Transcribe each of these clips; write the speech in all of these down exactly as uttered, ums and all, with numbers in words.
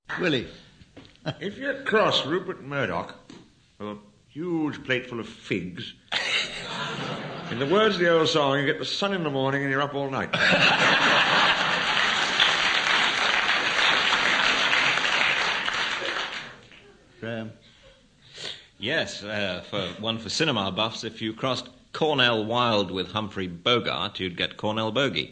Willie. If you cross Rupert Murdoch with a huge plateful of figs, in the words of the old song, you get the sun in the morning and you're up all night. Graham. Yes, uh, for one for cinema buffs, if you crossed Cornell Wilde with Humphrey Bogart, you'd get Cornell Bogey.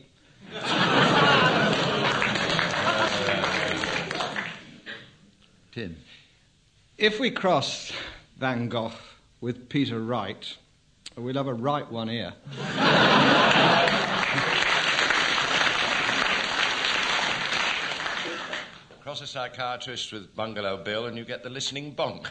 Tim. If we cross Van Gogh with Peter Wright, we'll have a right one here. Cross a psychiatrist with Bungalow Bill and you get the listening bonk.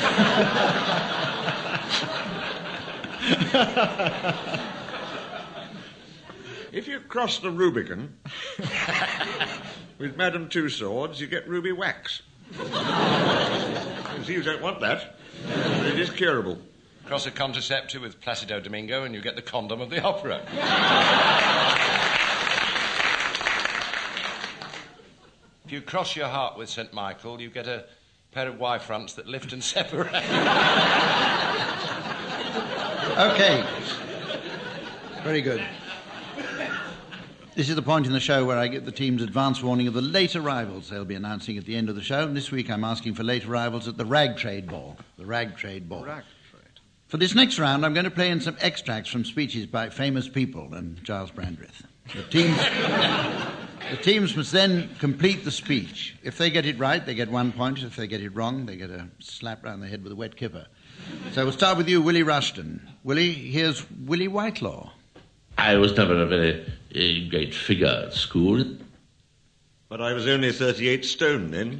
If you cross the Rubicon with Madame Two Swords, you get Ruby Wax. You see, you don't want that. But it is curable. Cross a contraceptive with Placido Domingo and you get the condom of the opera. If you cross your heart with Saint Michael, you get a pair of Y-fronts that lift and separate. Okay. Very good. This is the point in the show where I give the teams advance warning of the late arrivals they'll be announcing at the end of the show. And this week I'm asking for late arrivals at the Rag Trade Ball. The Rag Trade Ball. Rag Trade. For this next round, I'm going to play in some extracts from speeches by famous people and Giles Brandreth. The teams, the teams must then complete the speech. If they get it right, they get one point. If they get it wrong, they get a slap round the head with a wet kipper. So we'll start with you, Willie Rushton. Willie, here's Willie Whitelaw. I was never a very uh, great figure at school. But I was only thirty-eight stone then.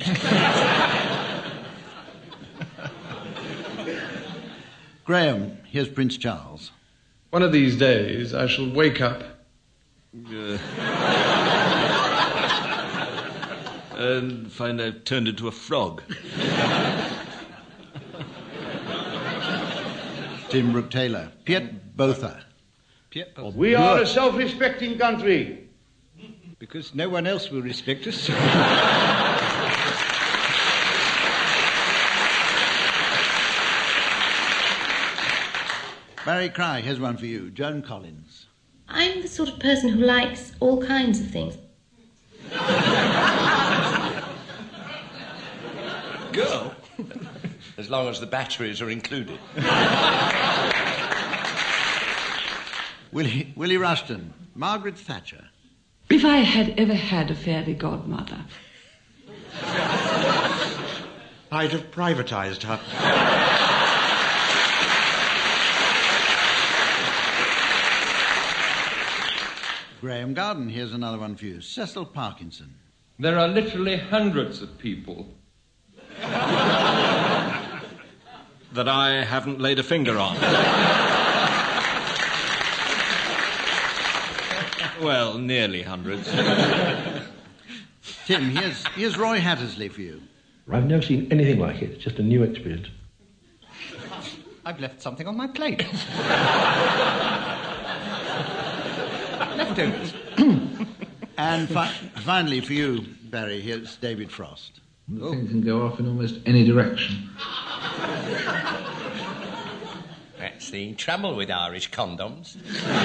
Graham, here's Prince Charles. One of these days I shall wake up Uh, and find I've turned into a frog. Tim Brooke Taylor. Piet Botha. Piet Botha. We are a self-respecting country. Because no one else will respect us. Barry Cry, here's one for you. Joan Collins. I'm the sort of person who likes all kinds of things. Girl? As long as the batteries are included. Willie, Willie Rushton. Margaret Thatcher. If I had ever had a fairy godmother. I'd have privatised her. Graham Garden, here's another one for you. Cecil Parkinson. there are literally hundreds of people that I haven't laid a finger on. Well, nearly hundreds. Tim, here's, here's Roy Hattersley for you. I've never seen anything like it. It's just a new experience. I've left something on my plate. Leftovers. And fi- finally for you, Barry, here's David Frost. The thing can go off in almost any direction. That's the trouble with Irish condoms.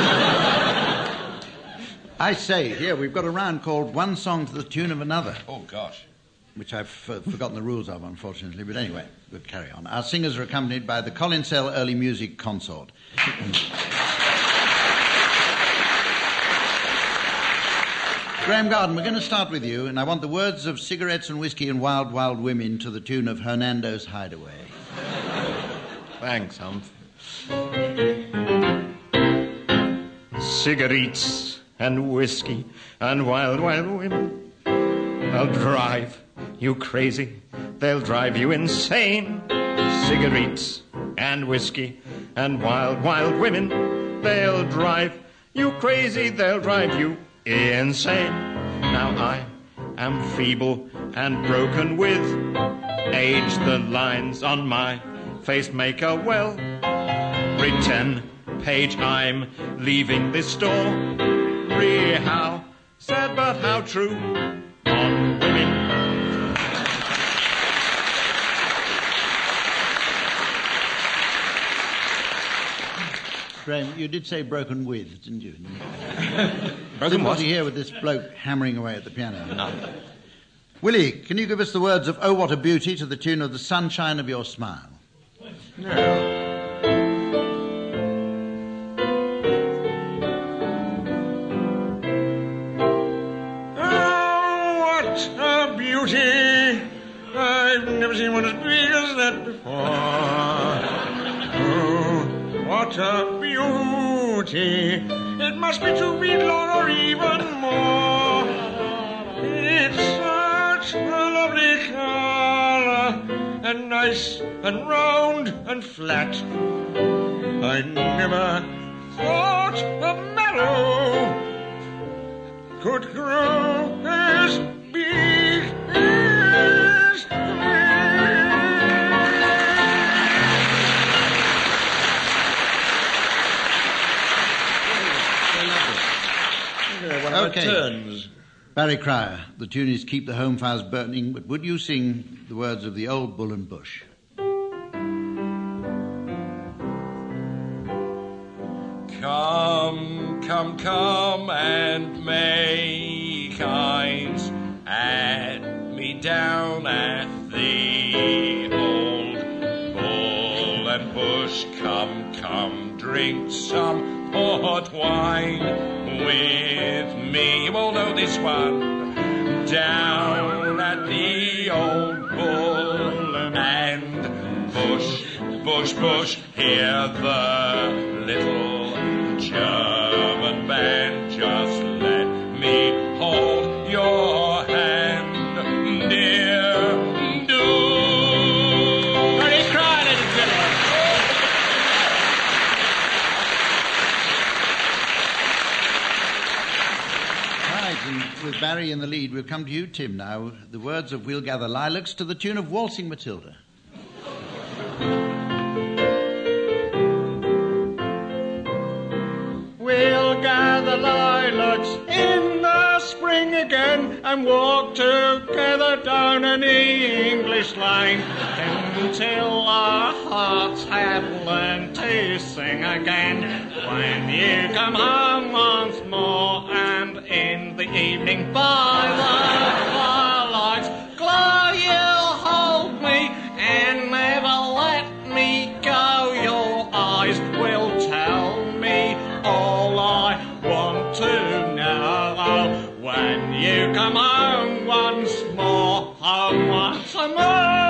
I say, here, we've got a round called One Song to the Tune of Another. Oh, gosh. Which I've uh, forgotten the rules of, unfortunately, but anyway, we'll carry on. Our singers are accompanied by the Collinsell Early Music Consort. Graham Garden, we're going to start with you, and I want the words of Cigarettes and Whiskey and Wild, Wild Women to the tune of Hernando's Hideaway. Thanks, Humph. Cigarettes and whiskey and wild, wild women. They'll drive you crazy. They'll drive you insane. Cigarettes and whiskey and wild, wild women. They'll drive you crazy. They'll drive you insane. Now I am feeble and broken with age. The lines on my face make a well pretend page. I'm leaving this story. How sad but how true on women. Graham, you did say broken with, didn't you? Broken what? Difficulty here with this bloke hammering away at the piano. No. Willie, can you give us the words of "Oh, What a Beauty" to the tune of "The Sunshine of Your Smile"? No. I've never seen one as big as that before. Oh, what a beauty. It must be two feet long or even more. It's such a lovely color, and nice and round and flat. I never thought a meadow could grow as big as Okay. Turns. Barry Cryer, the tune is "Keep the Home Fires Burning," but would you sing the words of the old Bull and Bush? Come, come, come and make eyes at me down at the old Bull and Bush. Come, come, drink some port wine with me. You all know this one. Down at the old Bull and Bush, Bush, Bush. Hear the little German band. Just let me hold your hand, dear. Do. Barry Cryer, ladies and gentlemen. Right, and with Barry in the lead, we'll come to you, Tim, now. The words of "We'll Gather Lilacs" to the tune of "Waltzing Matilda." We'll gather lilacs in the spring again and walk together down an English lane until our hearts have learned to sing again. When you come home once more and in the evening by the firelight's glow you'll hold me and never let me go. Your eyes will tell me all I want to know. When you come home once more, home once more.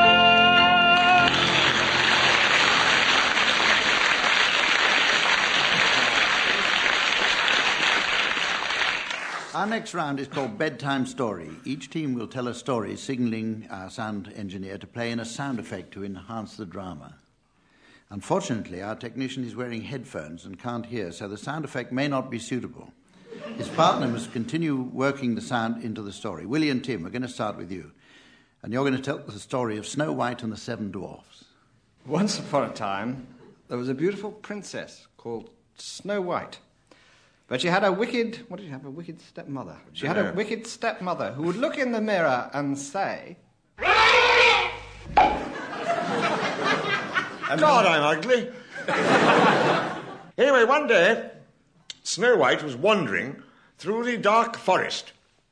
Our next round is called Bedtime Story. Each team will tell a story, signalling our sound engineer to play in a sound effect to enhance the drama. Unfortunately, our technician is wearing headphones and can't hear, so the sound effect may not be suitable. His partner must continue working the sound into the story. Willie and Tim, we're going to start with you. And you're going to tell the story of Snow White and the Seven Dwarfs. Once upon a time, there was a beautiful princess called Snow White. But she had a wicked, what did she have, a wicked stepmother? She had a wicked stepmother who would look in the mirror and say... God, I'm ugly. Anyway, one day, Snow White was wandering through the dark forest.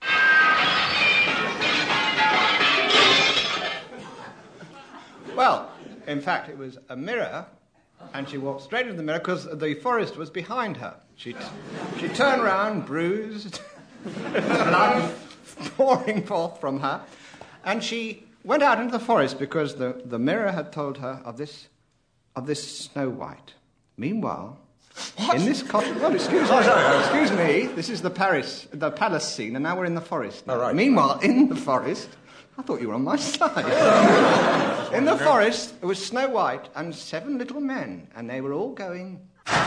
Well, in fact, it was a mirror, and she walked straight into the mirror because the forest was behind her. She, t- she turned round, bruised, blood pouring forth from her, and she went out into the forest because the, the mirror had told her of this of this Snow White. Meanwhile, what? In this cottage... Well, excuse me. Oh, sorry. Excuse me. This is the Paris, the palace scene, and now we're in the forest. Now. Oh, right. Meanwhile, in the forest... I thought you were on my side. In the forest, it was Snow White and seven little men, and they were all going...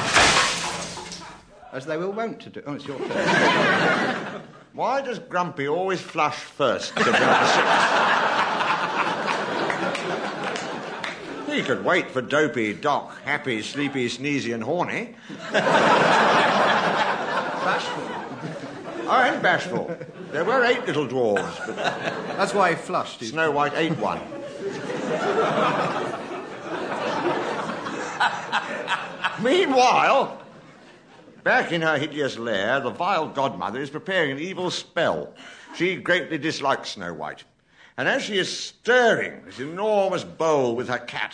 as they were wont to do. Oh, it's your turn. Why does Grumpy always flush first? To the He could wait for Dopey, Doc, Happy, Sleepy, Sneezy and Horny. Bashful. I ain't bashful. There were eight little dwarves, but... That's why he flushed. Snow White ate one. Meanwhile, Back in her hideous lair, the vile godmother is preparing an evil spell. She greatly dislikes Snow White. And as she is stirring this enormous bowl with her cat...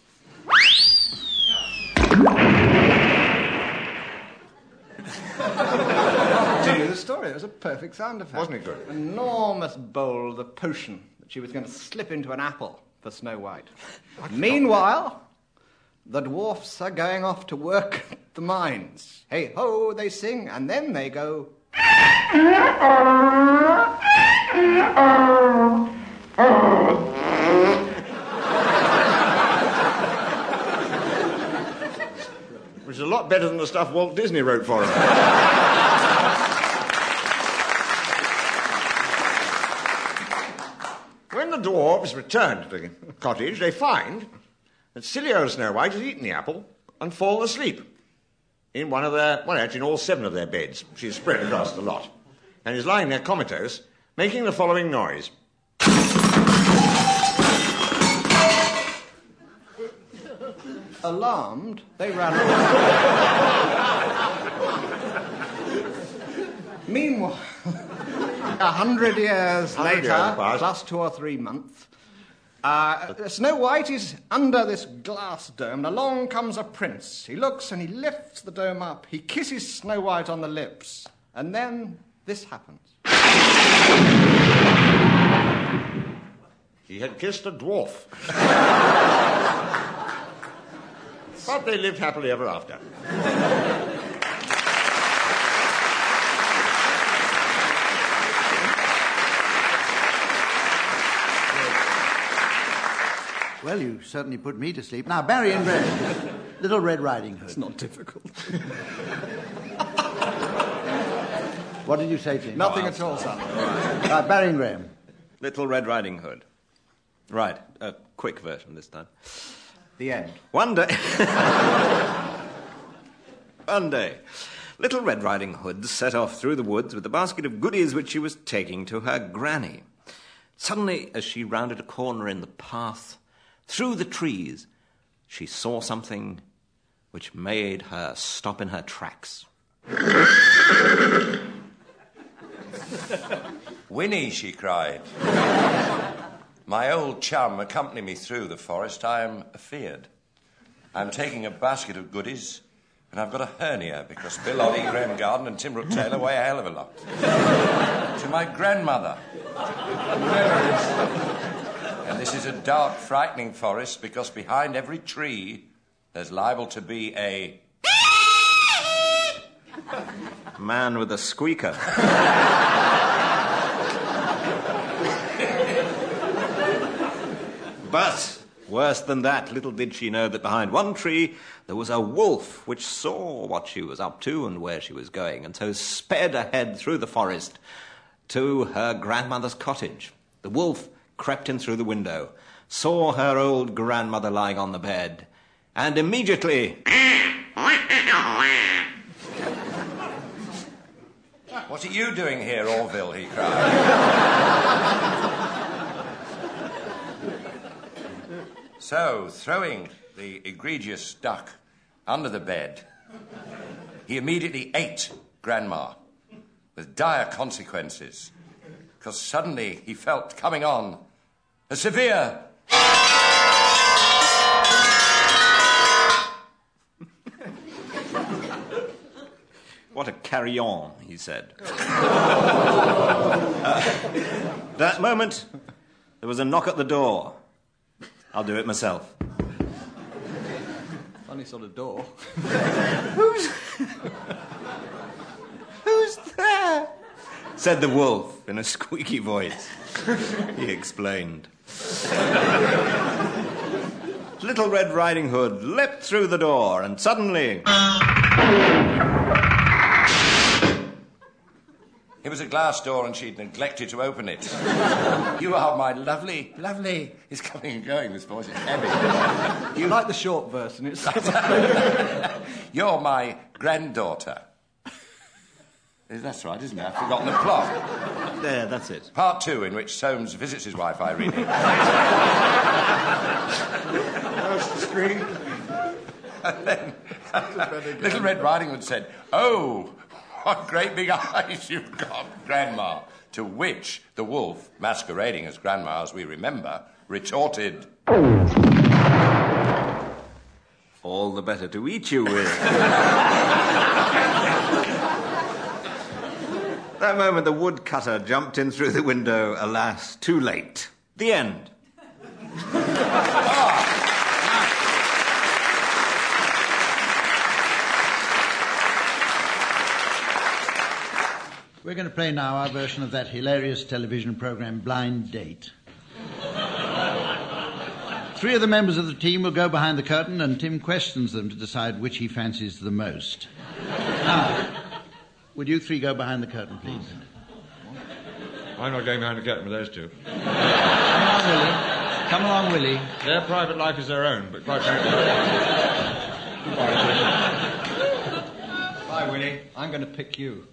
Continue the story. It was a perfect sound effect. Wasn't it good? An enormous bowl of the potion that she was going to slip into an apple for Snow White. Meanwhile, the dwarfs are going off to work the mines. Hey ho, they sing, and then they go... Which is a lot better than the stuff Walt Disney wrote for him. When the dwarves return to the cottage, they find that silly old Snow White has eaten the apple and fallen asleep in one of their, well, actually in all seven of their beds. She's spread across the lot, and is lying there comatose, making the following noise. Alarmed, they ran away. Meanwhile, a hundred years Hundred later, years passed. plus two or three months, uh, Snow White is under this glass dome, and along comes a prince. He looks and he lifts the dome up. He kisses Snow White on the lips, and then this happens. He had kissed a dwarf. But they lived happily ever after. Well, you certainly put me to sleep. Now, Barry and Red. Little Red Riding Hood. It's not difficult. What did you say to him? Nothing at all, son. Right, Barry and Graham. Little Red Riding Hood. Right, a quick version this time. The end. One day... One day, Little Red Riding Hood set off through the woods with a basket of goodies which she was taking to her granny. Suddenly, as she rounded a corner in the path, through the trees, she saw something which made her stop in her tracks. Winnie, she cried. My old chum accompanied me through the forest. I am afeard. I'm taking a basket of goodies, and I've got a hernia because Bill Oddie, Graham Garden and Tim Root Taylor weigh a hell of a lot. To my grandmother. And this is a dark, frightening forest because behind every tree there's liable to be a... Man with a squeaker. But, worse than that, little did she know that behind one tree there was a wolf which saw what she was up to and where she was going, and so sped ahead through the forest to her grandmother's cottage. The wolf crept in through the window, saw her old grandmother lying on the bed, and immediately... What are you doing here, Orville? He cried. So, throwing the egregious duck under the bed, he immediately ate Grandma, with dire consequences, because suddenly he felt coming on a severe... What a carry-on, he said. uh, that moment, there was a knock at the door. I'll do it myself. Funny sort of door. Who's... Who's there? Said the wolf in a squeaky voice. He explained. Little Red Riding Hood leapt through the door and suddenly... It was a glass door and she'd neglected to open it. You are my lovely, lovely... He's coming and going, this voice is heavy. You like the short version. It's... You're my granddaughter. That's right, isn't it? I've forgotten the plot. There, that's it. Part two, in which Soames visits his wife, Irene. That's the screen. And then Little Red Riding Hood said, "Oh, what great big eyes you've got, Grandma." To which the wolf, masquerading as Grandma as we remember, retorted, "All the better to eat you with." That moment, the woodcutter jumped in through the window. Alas, too late. The end. We're going to play now our version of that hilarious television program, Blind Date. Three of the members of the team will go behind the curtain and Tim questions them to decide which he fancies the most. Now, would you three go behind the curtain, please? I'm not going behind the curtain with those two. Come along, Willie. Come along, Willie. Their private life is their own, but quite frankly... Bye, Willie. I'm going to pick you.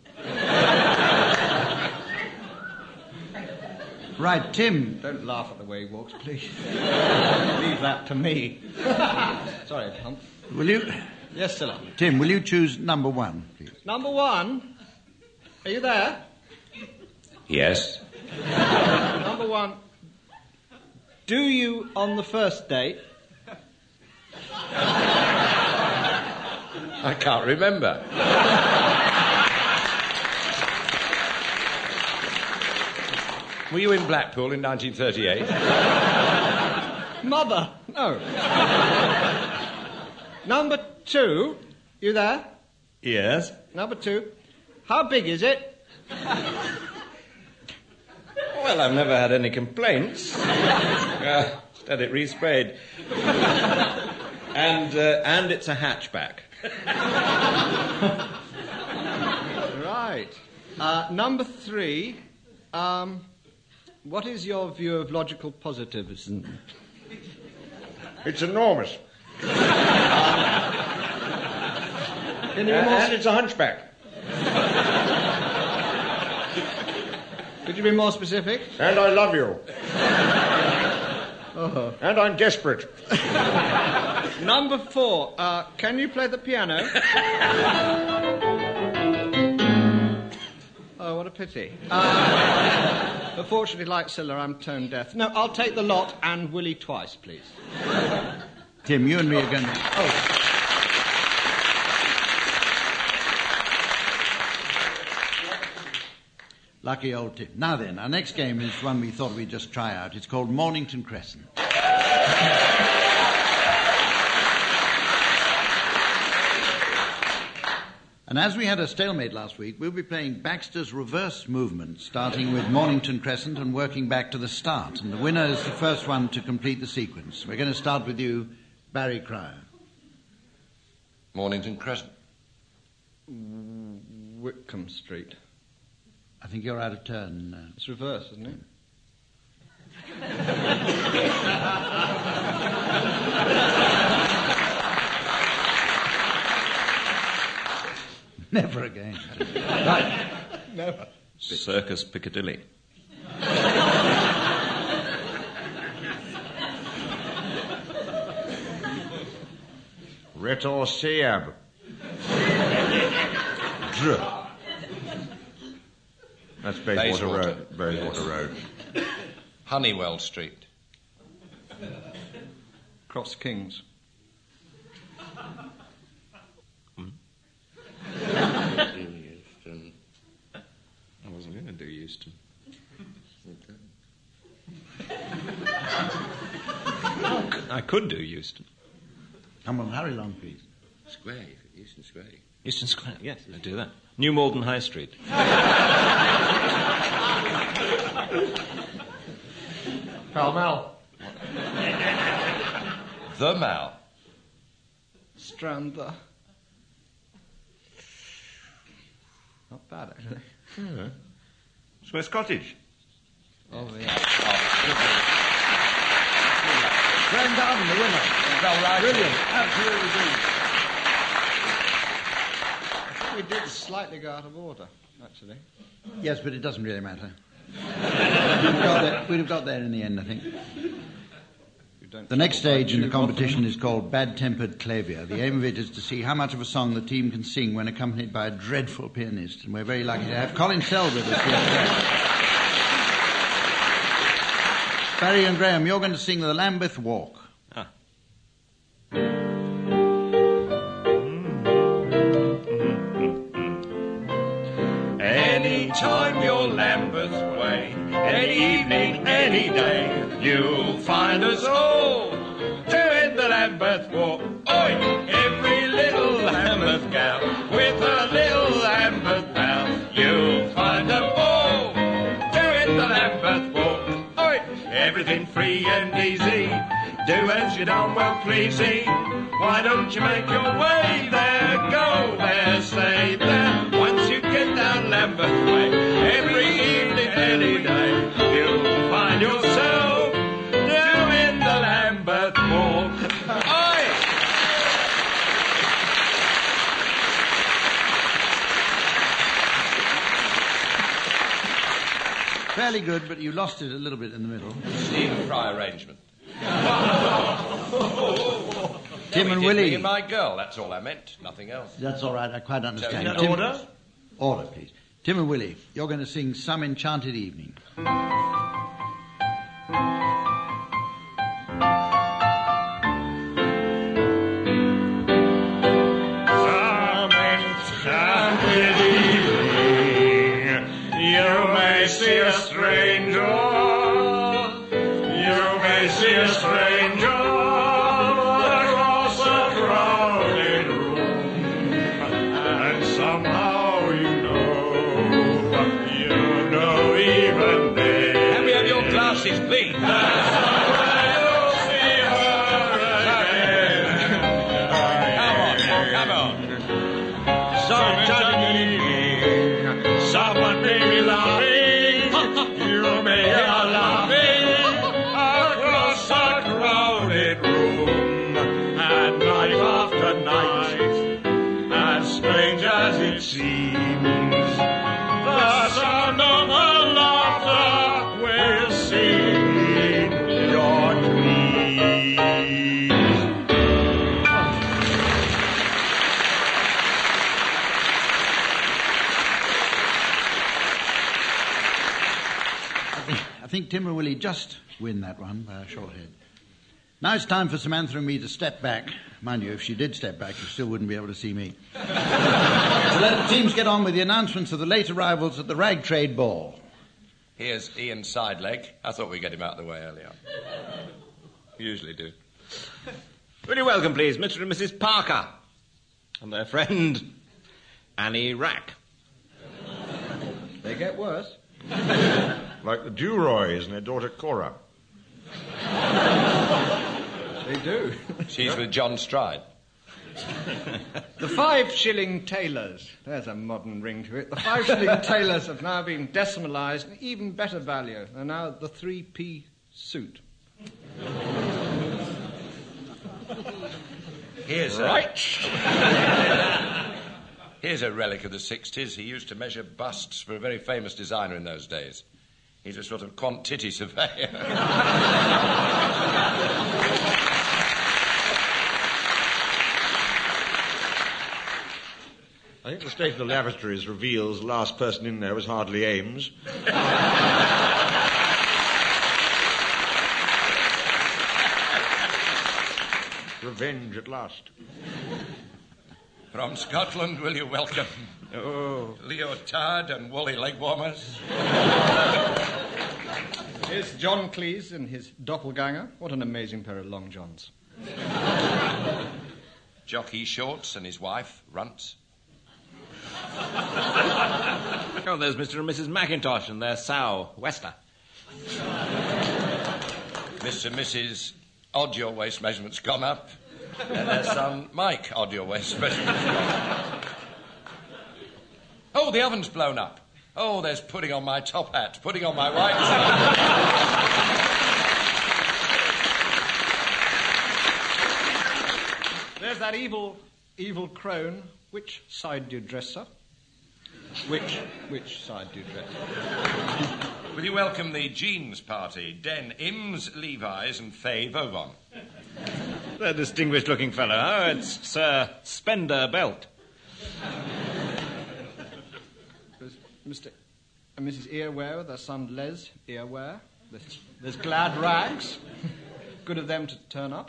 Right, Tim. Don't laugh at the way he walks, please. Leave that to me. Sorry, Hump. Will you... Yes, Scylla. Tim, will you choose number one, please? Number one? Are you there? Yes. Number one. Do you, on the first date... I can't remember. Were you in Blackpool in nineteen thirty-eight? Mother, no. Number two, you there? Yes. Number two, how big is it? Well, I've never had any complaints. uh, had it resprayed. and, uh, and it's a hatchback. Right. Uh, number three, um... what is your view of logical positivism? It's enormous. Can you Uh, be more and it's a hunchback. Could you be more specific? And I love you. Oh. And I'm desperate. Number four, uh, can you play the piano? Oh, what a pity. Uh, but fortunately, like Scylla, I'm tone deaf. No, I'll take the lot and Willie twice, please. Tim, you and me are going to... Oh. Lucky old Tim. Now then, our next game is one we thought we'd just try out. It's called Mornington Crescent. And as we had a stalemate last week, we'll be playing Baxter's reverse movement, starting with Mornington Crescent and working back to the start. And the winner is the first one to complete the sequence. We're going to start with you, Barry Cryer. Mornington Crescent. Whitcomb Street. I think you're out of turn. Uh, it's reverse, isn't it? Never again. Right. Never. Circus Piccadilly. Ritor Siab. Dr. That's Bayswater Road. Bayswater Yes. Road. Honeywell Street. Cross Kings. Hmm? Euston. I wasn't going to do Euston. I could do Euston. Come on, hurry along, please. Square, Euston Square. Euston Square, yes, I'd do that. New Malden High Street. Pall Mall. The Mall. Strand. Not bad, actually. Yeah. Swiss Cottage. Oh, yeah. Grand Garden, the winner. Well, right. Brilliant. Absolutely brilliant. We did slightly go out of order, actually. Yes, but it doesn't really matter. We'd have got there, we'd have got there in the end, I think. You don't... The next trouble stage in the too competition often. is called Bad-Tempered Clavier. The aim of it is to see how much of a song the team can sing when accompanied by a dreadful pianist. And we're very lucky to have Colin Sell with us here today. Barry and Graham, you're going to sing the Lambeth Walk. Ah. Any time you're Lambeth way, any evening, any day, you'll find us all doing the Lambeth Walk. Oi! Every little Lambeth gal with her little Lambeth pal, you'll find them all doing the Lambeth Walk. Oi! Everything free and easy, do as you darn well pleasing. Why don't you make your way there, go there, stay there. Once you get down Lambeth Way, every evening, any day, you'll find yourself doing the Lambeth Walk. Aye! Fairly good, but you lost it a little bit in the middle. Stephen Fry arrangement. Tim No, and he did Willie. me and my girl, that's all I meant, nothing else. That's all right, I quite understand. Is that Tim- order? Order, please. Tim and Willie, you're going to sing Some Enchanted Evening. Some enchanted evening, you may see a stranger, you may see a stranger across a crowded room, and somehow you know, you know even then. Can we have your glasses, please? Come on. Some enchanted evening, someone may be laughing, you may hear laughing across a crowded room, and night after night, as strange as it seems, the sound of her laughter will sing your dreams. I think Tim and Willie just win that one by a short head. Now it's time for Samantha and me to step back. Mind you, if she did step back, you still wouldn't be able to see me. So let the teams get on with the announcements of the late arrivals at the Rag Trade Ball. Here's Ian Sideleg. I thought we'd get him out of the way earlier. We usually do. Really welcome, please, Mister and Missus Parker. And their friend, Annie Rack. They get worse. Like the Duroys and their daughter Cora. They do. She's with John Stride. The five-shilling tailors. There's a modern ring to it. The five-shilling tailors have now been decimalised in even better value. They're now the three-p suit. Here's a... Right. Here's a relic of the sixties. He used to measure busts for a very famous designer in those days. He's a sort of quantity surveyor. I think the state of the lavatories reveals the last person in there was hardly Ames. Revenge at last. From Scotland, will you welcome Oh. Leotard and woolly leg warmers? Here's John Cleese and his doppelganger. What an amazing pair of long johns. Jockey Shorts and his wife, Runts. Oh, there's Mister and Missus McIntosh and their sow, Wester. Mister and Missus Odd Your Waist Measurement's gone up. And their son, Mike, Odd Your Waist Measurement's gone up. Oh, the oven's blown up. Oh, there's pudding on my top hat, pudding on my white shirt. There's that evil, evil crone. Which side do you dress, sir? Which which side do you dress? Will you welcome the Jeans party? Den Ims, Levi's and Faye Vauban. A distinguished-looking fellow. Oh, it's Sir Spender Belt. There's Mister and Missus Earware, their son Les Earware. There's, there's Glad Rags. Good of them to turn up.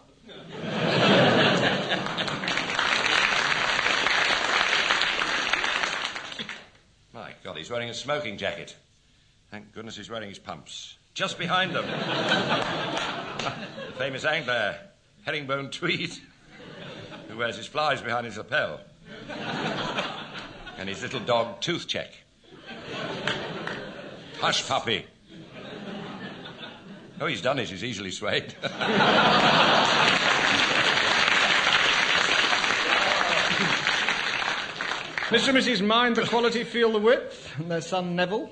My God, he's wearing a smoking jacket. Thank goodness he's wearing his pumps. Just behind them. The famous angler, Herringbone Tweed, who wears his flies behind his lapel. And his little dog, Toothcheck. Hush Puppy. Oh, he's done it. He's easily swayed. Mister and Missus Mind the quality, feel the width, and their son Neville.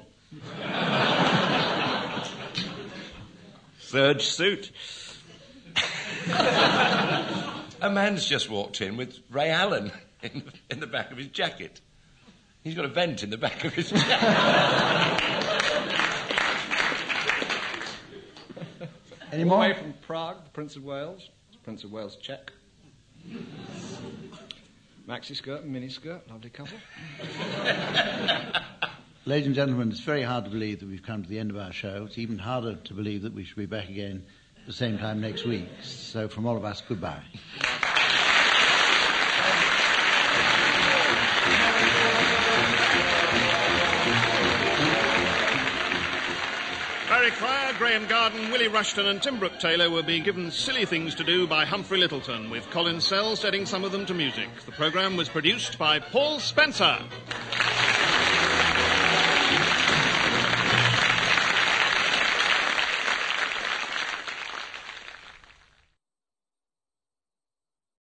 Serge suit. A man's just walked in with Ray Allen in, in the back of his jacket. He's got a vent in the back of his jacket. Any more? All the way from Prague, the Prince of Wales. Prince of Wales Czech. Maxi skirt and mini skirt, lovely couple. Ladies and gentlemen, it's very hard to believe that we've come to the end of our show. It's even harder to believe that we should be back again at the same time next week. So from all of us, goodbye. Barry Cryer, Graham Garden, Willie Rushton and Tim Brooke Taylor will be given Silly Things to Do by Humphrey Littleton, with Colin Sell setting some of them to music. The programme was produced by Paul Spencer.